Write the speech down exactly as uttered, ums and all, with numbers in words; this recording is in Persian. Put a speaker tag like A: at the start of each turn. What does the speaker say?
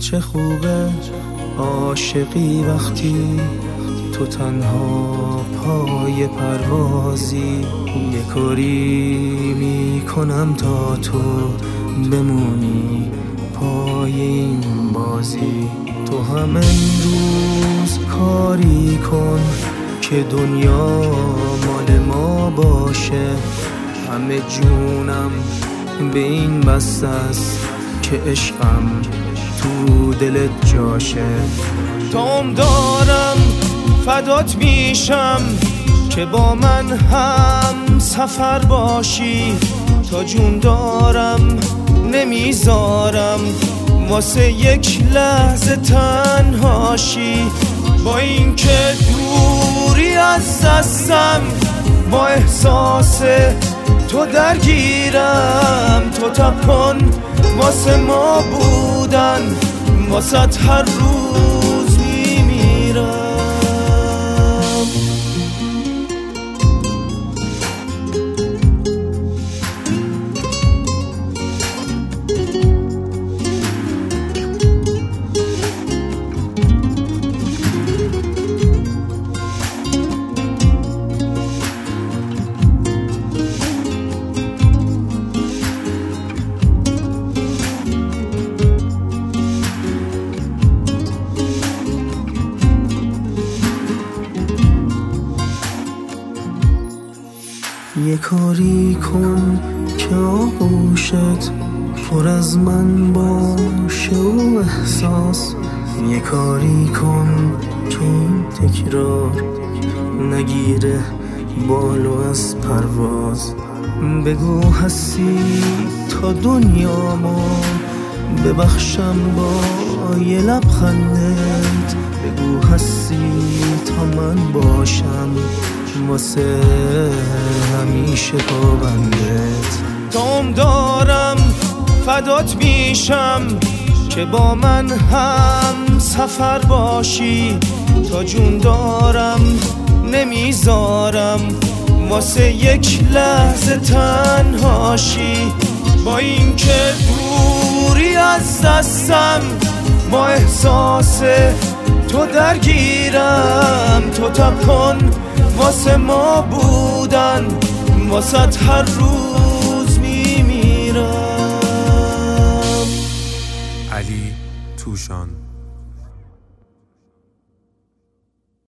A: چه خوبه عاشقی وقتی تو تنها پای پروازی. یه کاری میکنم تا تو بمونی پای این بازی. تو هم امروز کاری کن که دنیا مال ما باشه. همه جونم به این بس است که عشقم تو دلت جاشه. توم دارم فدات میشم که با من هم سفر باشی. تا جون دارم نمیذارم واسه یک لحظه تنهاشی. با این که دوری از دستم با احساس تو درگیرم. تو تپان واسه ما بودن واسه هر روز میمیرم. یه کاری کن که آغوشت پر از من باشه و احساس. یه کاری کن که این تکرار نگیره بالو از پرواز. بگو هستی تا دنیامو ببخشم با یه لبخندت. بگو هستی تا من باشم واسه همیشه پابندت. توم دارم فدات میشم که با من هم سفر باشی. تا جون دارم نمیذارم واسه یک لحظه تنهاشی. با این که دوری از دستم با احساس تو درگیرم. تو تپان واسه ما بودن واسه هر روز میمیرم.
B: علی توشان.